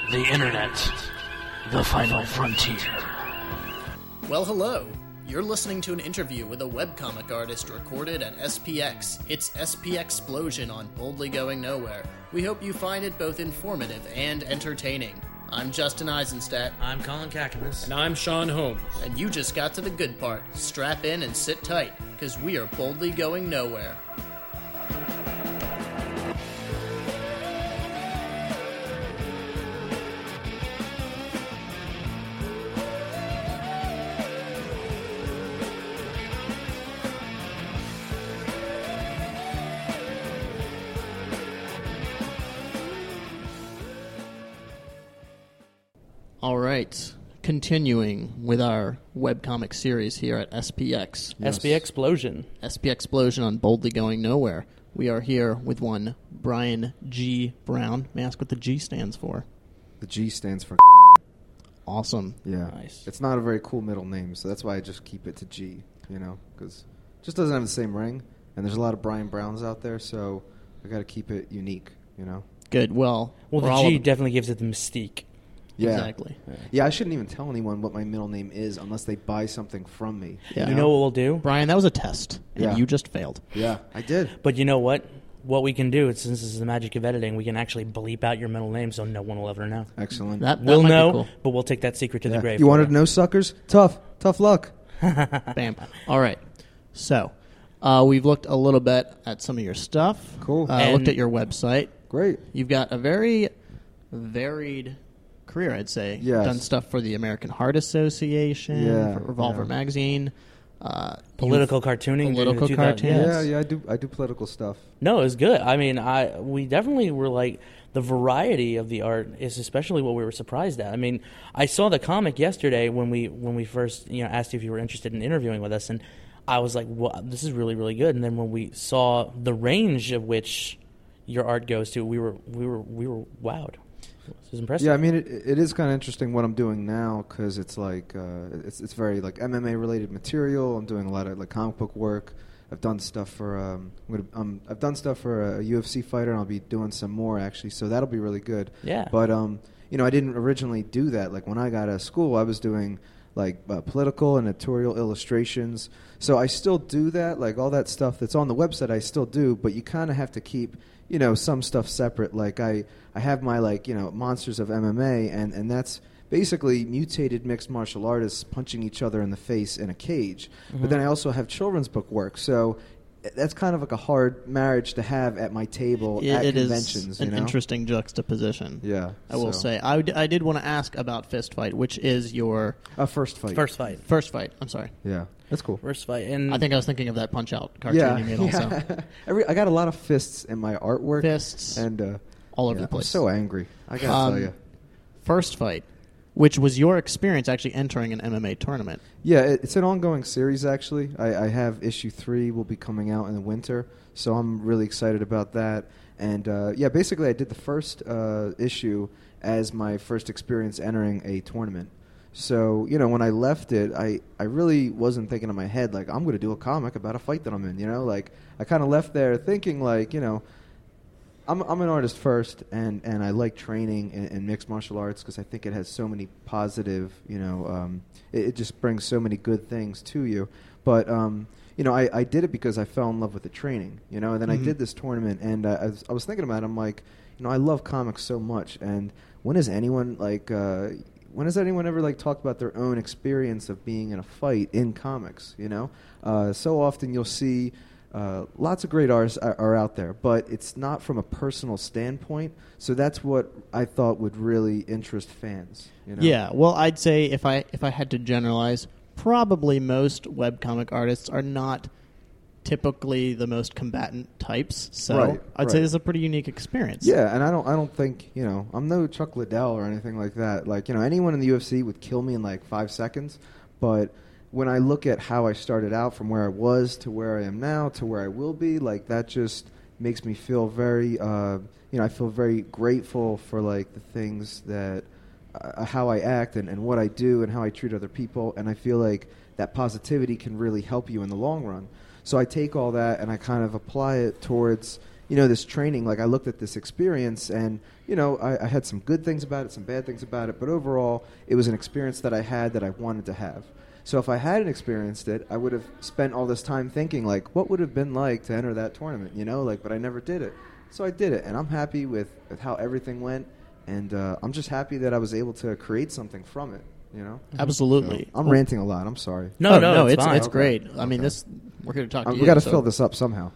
The internet. The final frontier. Well, hello. You're listening to an interview with a webcomic artist recorded at SPX. It's SPXplosion on Boldly Going Nowhere. We hope you find it both informative and entertaining. I'm Justin Eisenstadt. I'm Colin Kakamas. And I'm Sean Holmes. And you just got to the good part. Strap in and sit tight, because we are boldly going nowhere. All right, continuing with our webcomic series here at SPX. Yes. SPXplosion. SPXplosion on Boldly Going Nowhere. We are here with one Brian G. Brown. May I ask what the G stands for? The G stands for Awesome. Yeah. Nice. It's not a very cool middle name, so that's why I just keep it to G, because it just doesn't have the same ring, and there's a lot of Brian Browns out there, so I got to keep it unique, Good. Well, the G definitely gives it the mystique. Yeah. Exactly. Yeah, I shouldn't even tell anyone what my middle name is unless they buy something from me. Yeah. You know what we'll do? Brian, that was a test, and Yeah. you just failed. Yeah, I did. But you know what? What we can do, since this is the magic of editing, we can actually bleep out your middle name so no one will ever know. Excellent. That We'll might be know, cool. but we'll take that secret to the grave. You wanted to know, suckers? Tough luck. Bam. All right. So, we've looked a little bit at some of your stuff. Cool. Looked at your website. Great. You've got a very varied career, I'd say. Yes. Done stuff for the American Heart Association, Yeah, for Revolver yeah. Magazine. Political cartooning. Political during the 2000s. cartoons. Yeah, I do political stuff. No, it was good. I mean, we definitely were like, the variety of the art is especially what we were surprised at. I mean, I saw the comic yesterday when we first asked you if you were interested in interviewing with us, and I was like, well, this is really, really good. And then when we saw the range of which your art goes to, we were wowed. This is impressive. Yeah, I mean, it is kind of interesting what I'm doing now because it's like it's very like MMA related material. I'm doing a lot of like comic book work. I've done stuff for I've done stuff for a UFC fighter, and I'll be doing some more actually. So that'll be really good. Yeah. But I didn't originally do that. Like when I got out of school, I was doing like political and editorial illustrations. So I still do that. Like all that stuff that's on the website, I still do. But you kind of have to keep some stuff separate. Like I have my Monsters of MMA, and that's basically mutated mixed martial artists punching each other in the face in a cage. Mm-hmm. But then I also have children's book work. So that's kind of like a hard marriage to have at my table at conventions. It is an interesting juxtaposition. Yeah. I will say. I did want to ask about Fist Fight, which is your... First fight. First fight. First Fight. I'm sorry. Yeah. That's cool. First fight. And I think I was thinking of that Punch-Out cartoon you made also. I got a lot of fists in my artwork. Fists. And all over the place. I'm so angry. I got to tell you. First Fight, which was your experience actually entering an MMA tournament. Yeah, it's an ongoing series, actually. I have issue 3 will be coming out in the winter, so I'm really excited about that. And, basically I did the first issue as my first experience entering a tournament. So, when I left it, I really wasn't thinking in my head, like, I'm going to do a comic about a fight that I'm in, Like, I kind of left there thinking, like, I'm an artist first, and I like training in mixed martial arts because I think it has so many positive, it just brings so many good things to you. But, I did it because I fell in love with the training, and then I did this tournament, and I was thinking about it. I'm like, I love comics so much, and when has anyone, ever talked about their own experience of being in a fight in comics, So often you'll see... lots of great artists are out there, but it's not from a personal standpoint. So that's what I thought would really interest fans. Yeah, well, I'd say if I had to generalize, probably most webcomic artists are not typically the most combatant types. So I'd say this is a pretty unique experience. Yeah, and I don't think I'm no Chuck Liddell or anything like that. Like anyone in the UFC would kill me in like 5 seconds, but when I look at how I started out from where I was to where I am now to where I will be, like that just makes me feel very, I feel very grateful for like the things that, how I act and what I do and how I treat other people. And I feel like that positivity can really help you in the long run. So I take all that and I kind of apply it towards, this training, like I looked at this experience and, I had some good things about it, some bad things about it, but overall it was an experience that I had that I wanted to have. So if I hadn't experienced it, I would have spent all this time thinking, like, what would have been like to enter that tournament, but I never did it. So I did it, and I'm happy with how everything went, and I'm just happy that I was able to create something from it, Absolutely. So I'm ranting a lot. I'm sorry. No, it's fine. It's great. Okay. I mean, we're here to talk to you. We got to fill this up somehow.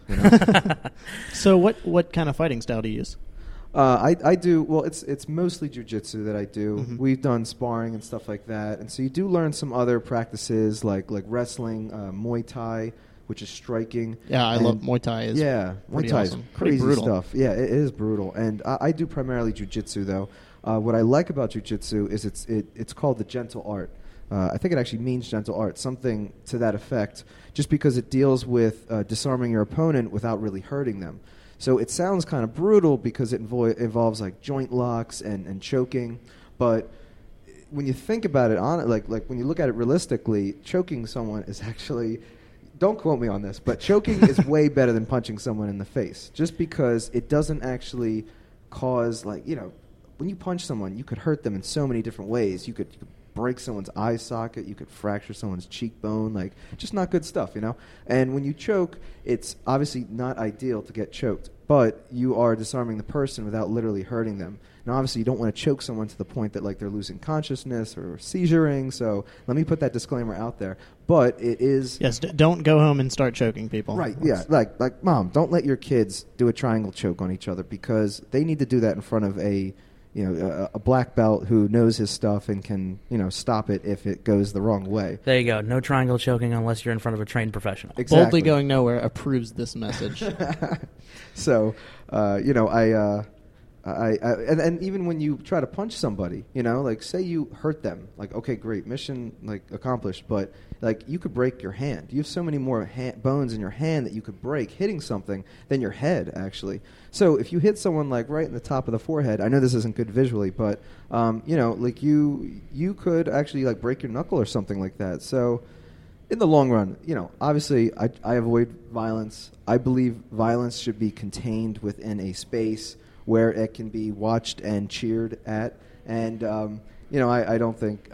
So what kind of fighting style do you use? I do, well, it's mostly jiu-jitsu that I do. Mm-hmm. We've done sparring and stuff like that. And so you do learn some other practices like wrestling, Muay Thai, which is striking. Yeah, I love Muay Thai. Muay Thai awesome. is crazy brutal stuff. Yeah, it is brutal. And I do primarily jiu-jitsu, though. What I like about jiu-jitsu is it's called the gentle art. I think it actually means gentle art, something to that effect, just because it deals with disarming your opponent without really hurting them. So it sounds kind of brutal because it involves like joint locks and choking, but when you think about it, like when you look at it realistically, choking someone is actually, don't quote me on this, but choking is way better than punching someone in the face, just because it doesn't actually cause when you punch someone, you could hurt them in so many different ways. You could break someone's eye socket, you could fracture someone's cheekbone, just not good stuff, And when you choke, it's obviously not ideal to get choked, but you are disarming the person without literally hurting them. Now, obviously, you don't want to choke someone to the point that they're losing consciousness or seizuring, so let me put that disclaimer out there. But it is... Yes, don't go home and start choking people. Right, yeah. Like, Mom, don't let your kids do a triangle choke on each other because they need to do that in front of a black belt who knows his stuff and can, stop it if it goes the wrong way. There you go. No triangle choking unless you're in front of a trained professional. Exactly. Boldly Going Nowhere approves this message. So, and even when you try to punch somebody, say you hurt them, okay, great, mission accomplished, but you could break your hand. You have so many more bones in your hand that you could break hitting something than your head, actually. So if you hit someone right in the top of the forehead, I know this isn't good visually, but you could actually break your knuckle or something like that. So in the long run, obviously I avoid violence. I believe violence should be contained within a space where it can be watched and cheered at, and I don't think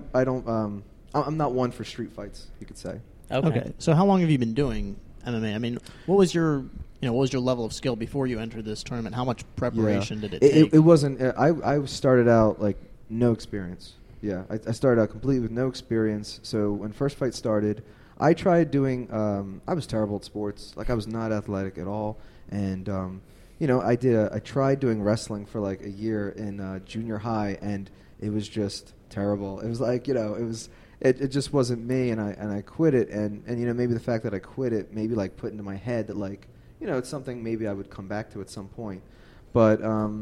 I'm not one for street fights, you could say. Okay. So how long have you been doing MMA? I mean, what was your level of skill before you entered this tournament? How much preparation did it take? It wasn't. I started out no experience. Yeah, I started out completely with no experience. So when first fight started, I tried doing. I was terrible at sports. I was not athletic at all, and I tried doing wrestling for a year in junior high, and it was just terrible. It was it just wasn't me, and I quit it, and maybe the fact that I quit it maybe put into my head that it's something maybe I would come back to at some point. But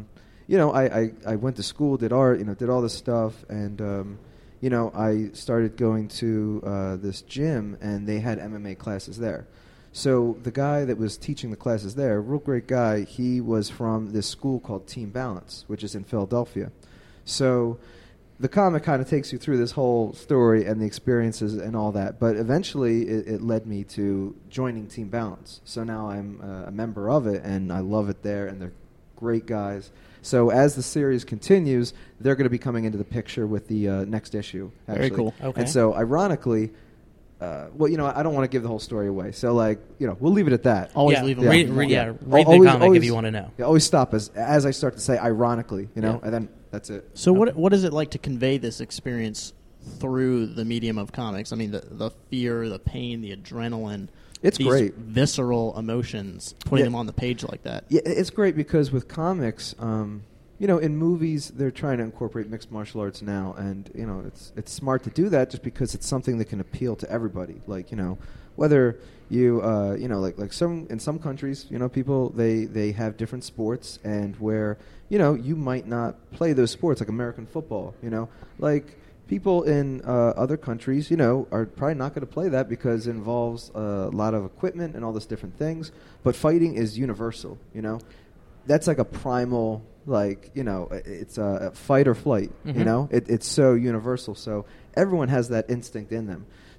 I went to school, did art, did all this stuff, and I started going to this gym, and they had MMA classes there. So the guy that was teaching the classes there, real great guy, he was from this school called Team Balance, which is in Philadelphia. So the comic kind of takes you through this whole story and the experiences and all that, but eventually it led me to joining Team Balance. So now I'm a member of it, and I love it there, and they're great guys. So as the series continues, they're going to be coming into the picture with the next issue, actually. Very cool. Okay. And so ironically... I don't want to give the whole story away. So, we'll leave it at that. Always leave them. Read the comic if you want to know. Yeah, always stop as I start to say ironically, and then that's it. So what is it like to convey this experience through the medium of comics? I mean, the fear, the pain, the adrenaline. It's these great. Visceral emotions, putting them on the page like that. Yeah, it's great because with comics, in movies, they're trying to incorporate mixed martial arts now, and it's smart to do that just because it's something that can appeal to everybody. Whether you in some countries, people they have different sports, and where you might not play those sports, like American football. People in other countries, are probably not going to play that because it involves a lot of equipment and all these different things. But fighting is universal. That's a primal. It's a fight or flight, Mm-hmm. It's so universal. So everyone has that instinct in them.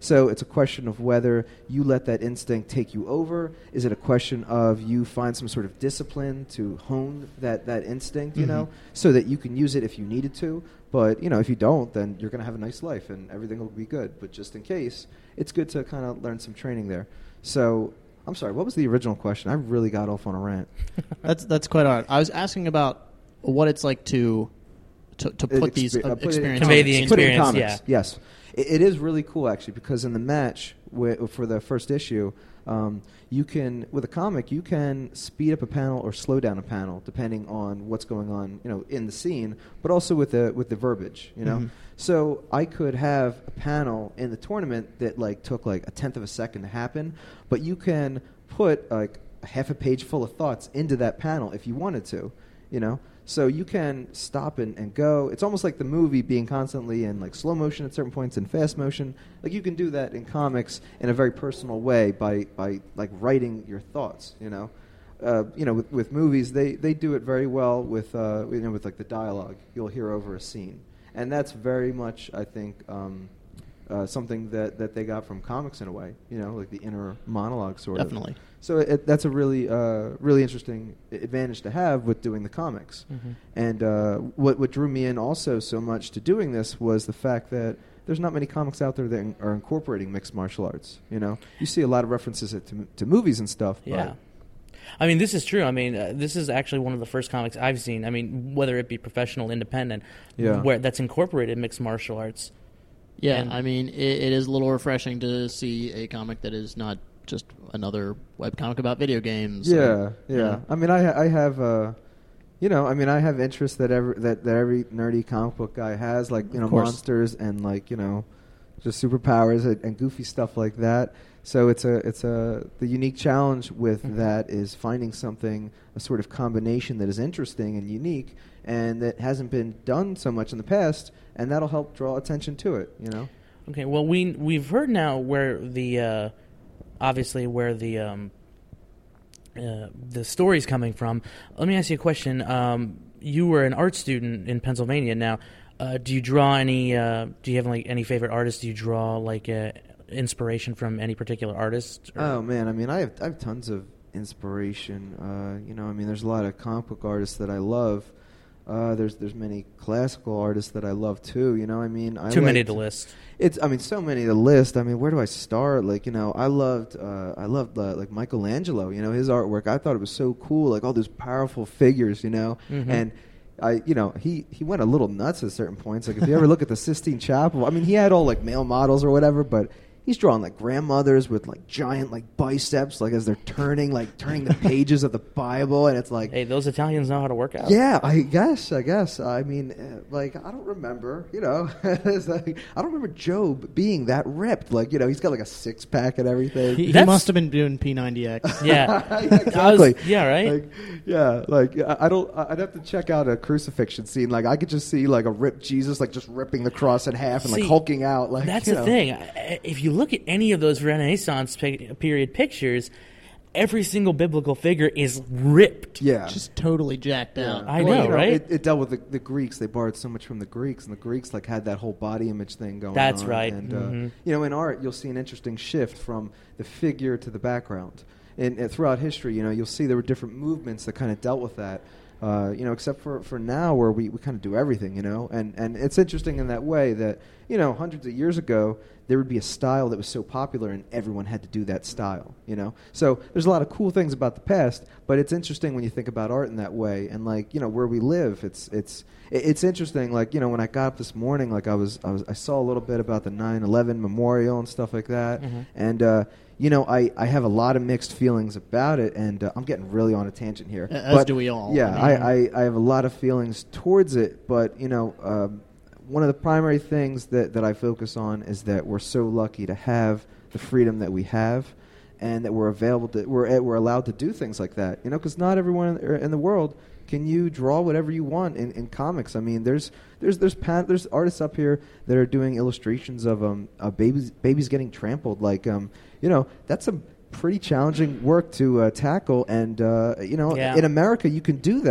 So it's a question of whether you let that instinct take you over. Is it a question of you find some sort of discipline to hone that instinct, you know, so that you can use it if you needed to? But, you know, if you don't, then you're going to have a nice life and everything will be good. But just in case, it's good to kind of learn some training there. So, I'm sorry, what was the original question? I really got off on a rant. That's quite all right. I was asking about what it's like to put these experiences, convey the put it in experience. comics. Yeah. Yes, it is really cool actually, because in the match for the first issue, you can, with a comic, you can speed up a panel or slow down a panel depending on what's going on, you know, in the scene, but also with the verbiage, you know. So I could have a panel in the tournament that like took like 1/10 of a second to happen, but you can put like a half a page full of thoughts into that panel if you wanted to, you know. So you can stop and go. It's almost like the movie being constantly in like slow motion at certain points and fast motion. Like you can do that in comics in a very personal way by like writing your thoughts, you know. You know, with movies, they do it very well with you know, with like the dialogue you'll hear over a scene, and that's very much, I think, something that they got from comics in a way. You know, like the inner monologue sort of. Definitely. So that's a really really interesting advantage to have with doing the comics. And what drew me in also so much to doing this was the fact that there's not many comics out there that are incorporating mixed martial arts. You know, you see a lot of references to movies and stuff. Yeah. But I mean, this is true. I mean, this is actually one of the first comics I've seen. I mean, whether it be professional, independent, where that's incorporated mixed martial arts. Yeah, And I mean, it is a little refreshing to see a comic that is not just another webcomic about video games. Yeah, you yeah. know. I mean, I have, you know, I mean, I have interests that every nerdy comic book guy has, like, you know, course. monsters and like, you know, just superpowers and goofy stuff like that. So the unique challenge with that is finding something, a sort of combination that is interesting and unique and that hasn't been done so much in the past, and that'll help draw attention to it, you know. Okay, well, we've heard now where the obviously where the story's coming from. Let me ask you a question. You were an art student in Pennsylvania. Now, do you draw any? Do you have like any favorite artists? Do you draw like inspiration from any particular artist? Or? Oh man, I mean, I have tons of inspiration. You know, I mean, there's a lot of comic book artists that I love. There's many classical artists that I love too. You know, I mean, Too many to list. So many to list. I mean, where do I start? Like, you know, I loved like Michelangelo. You know, his artwork. I thought it was so cool. Like all those powerful figures. You know, and he went a little nuts at certain points. Like if you ever look at the Sistine Chapel, I mean, he had all like male models or whatever, but he's drawing like grandmothers with like giant like biceps, like as they're turning the pages of the Bible, and it's like, hey, those Italians know how to work out. Yeah, I guess. I mean, like I don't remember, you know, it's like, I don't remember Job being that ripped. Like, you know, he's got like a 6-pack and everything. He must have been doing P90X. Yeah, exactly. Right. I'd have to check out a crucifixion scene. Like I could just see like a ripped Jesus, like just ripping the cross in half and like hulking out. Like that's you the know. thing. If you look at any of those Renaissance period pictures, every single biblical figure is ripped. Yeah, just totally jacked out. I know, right? It dealt with the Greeks. They borrowed so much from the Greeks, and the Greeks like had that whole body image thing going on. That's right. And you know, in art, you'll see an interesting shift from the figure to the background. And throughout history, you know, you'll see there were different movements that kind of dealt with that. You know, except for now where we kind of do everything, you know. And it's interesting in that way that, you know, hundreds of years ago, there would be a style that was so popular and everyone had to do that style, you know. So there's a lot of cool things about the past, but it's interesting when you think about art in that way. And, like, you know, where we live, it's interesting. Like, you know, when I got up this morning, like I saw a little bit about the 9/11 memorial and stuff like that. And, you know, I have a lot of mixed feelings about it, and I'm getting really on a tangent here. As do we all. Yeah, I have a lot of feelings towards it, but, you know, one of the primary things that I focus on is that we're so lucky to have the freedom that we have, and that we're allowed to do things like that. You know, because not everyone in the world can you draw whatever you want in comics. I mean, there's artists up here that are doing illustrations of babies getting trampled. Like, you know, that's a pretty challenging work to tackle. And you know, in America, you can do that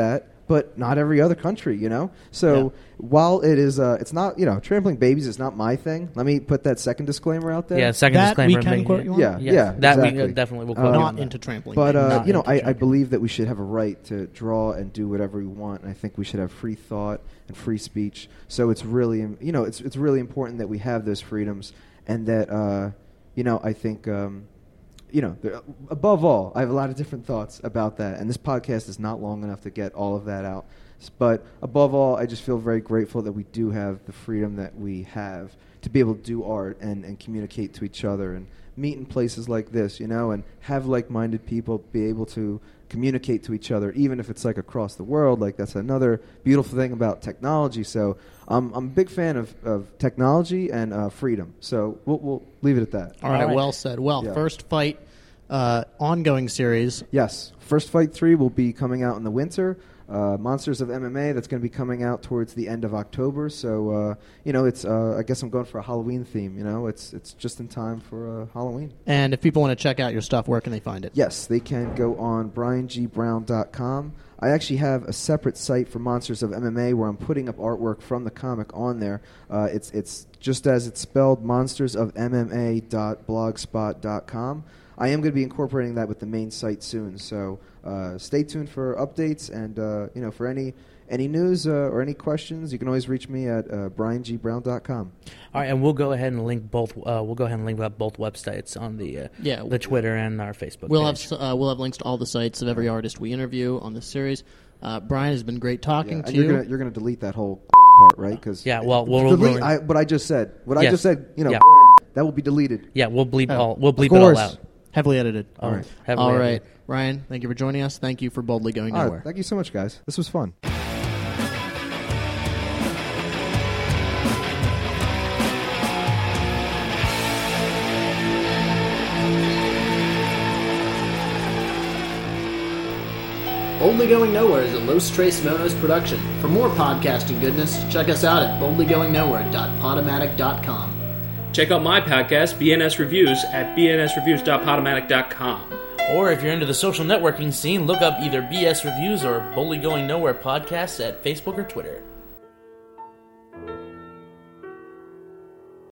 but not every other country, you know? So while it is, it's not, you know, trampling babies is not my thing. Let me put that second disclaimer out there. Yeah, second That disclaimer. we can quote you on? Yeah, Yes, yeah, that exactly. we definitely will quote. Not into trampling. But, Not you know, into I trampling. believe that we should have a right to draw and do whatever we want. And I think we should have free thought and free speech. So it's really, you know, it's really important that we have those freedoms and that, you know, I think, you know, above all, I have a lot of different thoughts about that. And this podcast is not long enough to get all of that out. But above all, I just feel very grateful that we do have the freedom that we have to be able to do art and communicate to each other and meet in places like this, you know, and have like-minded people be able to communicate to each other, even if it's like across the world. Like that's another beautiful thing about technology. So I'm a big fan of technology and freedom. So we'll leave it at that. All right, All right. well said. Well, Yeah. First Fight, ongoing series. Yes. First Fight 3 will be coming out in the winter. Monsters of MMA, that's going to be coming out towards the end of October. So, you know, it's I guess I'm going for a Halloween theme, you know. It's just in time for Halloween. And if people want to check out your stuff, where can they find it? Yes, they can go on briangBrown.com. I actually have a separate site for Monsters of MMA where I'm putting up artwork from the comic on there. It's just as it's spelled, monstersofmma.blogspot.com. I am going to be incorporating that with the main site soon, so stay tuned for updates and you know, for any news or any questions, you can always reach me at briangBrown.com. All right, and we'll go ahead and link both. We'll go ahead and link up both websites on the Twitter and our Facebook. We'll page. have links to all the sites of every artist we interview on this series. Brian, has been great talking Yeah, to and you. you're gonna delete that whole part, right? Cause Yeah, well, we'll what I just said. What I Yes. just said, you know, Yeah. that will be deleted. yeah, we'll bleep Oh, we'll bleep of it all course. out. Heavily edited. All right. All right. Ryan, thank you for joining us. Thank you for Boldly Going Nowhere. Thank you so much, guys. This was fun. Boldly Going Nowhere is a Los Tres Monos production. For more podcasting goodness, check us out at boldlygoingnowhere.podomatic.com. Check out my podcast, BNS Reviews, at bnsreviews.podomatic.com. Or if you're into the social networking scene, look up either BS Reviews or Boldly Going Nowhere podcasts at Facebook or Twitter.